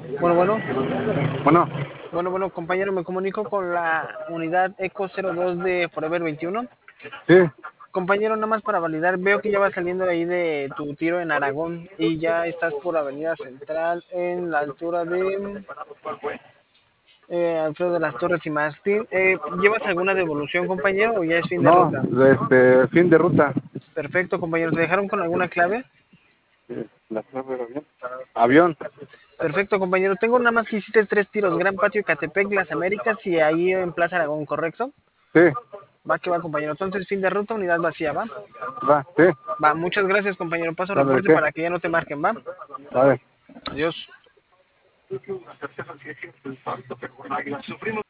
Bueno, bueno, Bueno, bueno, compañero, me comunico con la unidad ECO 02 de Forever 21. sí, Compañero, nada más para validar, veo que ya vas saliendo de ahí de tu tiro en Aragón y ya estás por Avenida Central en la altura de Alfredo de las Torres y Mástil. ¿Llevas alguna devolución, compañero, o ya es fin de no, ruta? fin de ruta. Perfecto, compañero, ¿te dejaron con alguna clave? ¿La clave del avión? Avión. Perfecto, compañero, tengo nada más que hiciste tres tiros, Gran Patio, Ecatepec, Las Américas y ahí en Plaza Aragón, ¿correcto? Sí, Va que va, compañero. Entonces, fin de ruta, unidad vacía, ¿va? va, sí. Va, muchas gracias, compañero. Paso ¿Dónde de reporte qué? para que ya no te marquen, ¿va? Vale. Adiós.